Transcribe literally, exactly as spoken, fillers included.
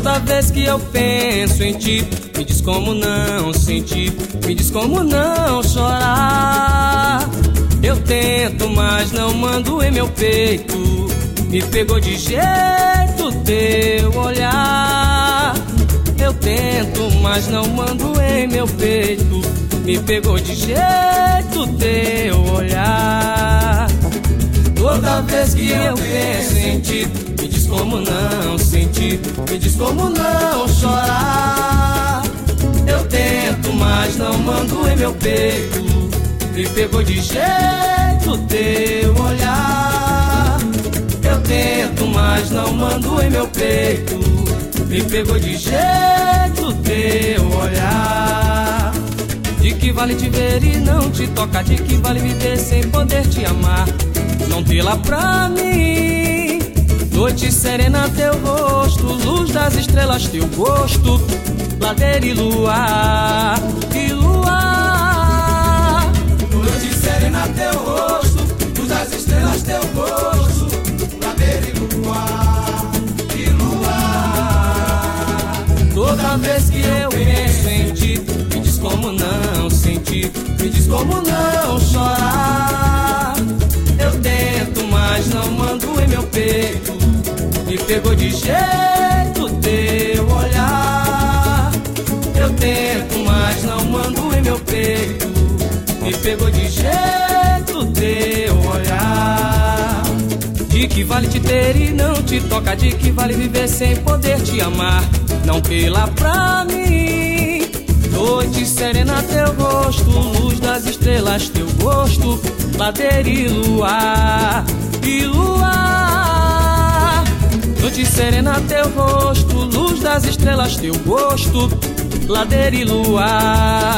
Toda vez que eu penso em ti, me diz como não sentir, me diz como não chorar. Eu tento, mas não mando em meu peito, me pegou de jeito teu olhar. Eu tento, mas não mando em meu peito, me pegou de jeito teu olhar. Toda vez que eu penso em ti, me diz como não sentir, me diz como não chorar. Eu tento, mas não mando em meu peito, me pegou de jeito teu olhar. Eu tento, mas não mando em meu peito, me pegou de jeito teu olhar. De que vale te ver e não te tocar? De que vale viver sem poder te amar? Não ter lá pra mim. Noite serena, teu rosto, luz das estrelas, teu gosto, ladeira e luar, e luar. Noite serena, teu rosto, luz das estrelas, teu gosto, ladeira e luar, e luar. Toda vez que eu penso em ti, me diz como não sentir, me diz como não chorar. Eu tento, mas não mando em meu peito, me pegou de jeito teu olhar. Eu tento, mas não mando em meu peito, me pegou de jeito teu olhar. De que vale te ter e não te toca? De que vale viver sem poder te amar? Não ter lá pra mim. Noite serena, teu rosto, luz das estrelas, teu gosto, ladeira e luar, e luar. Noite serena, teu rosto, luz das estrelas, teu gosto, ladeira e luar.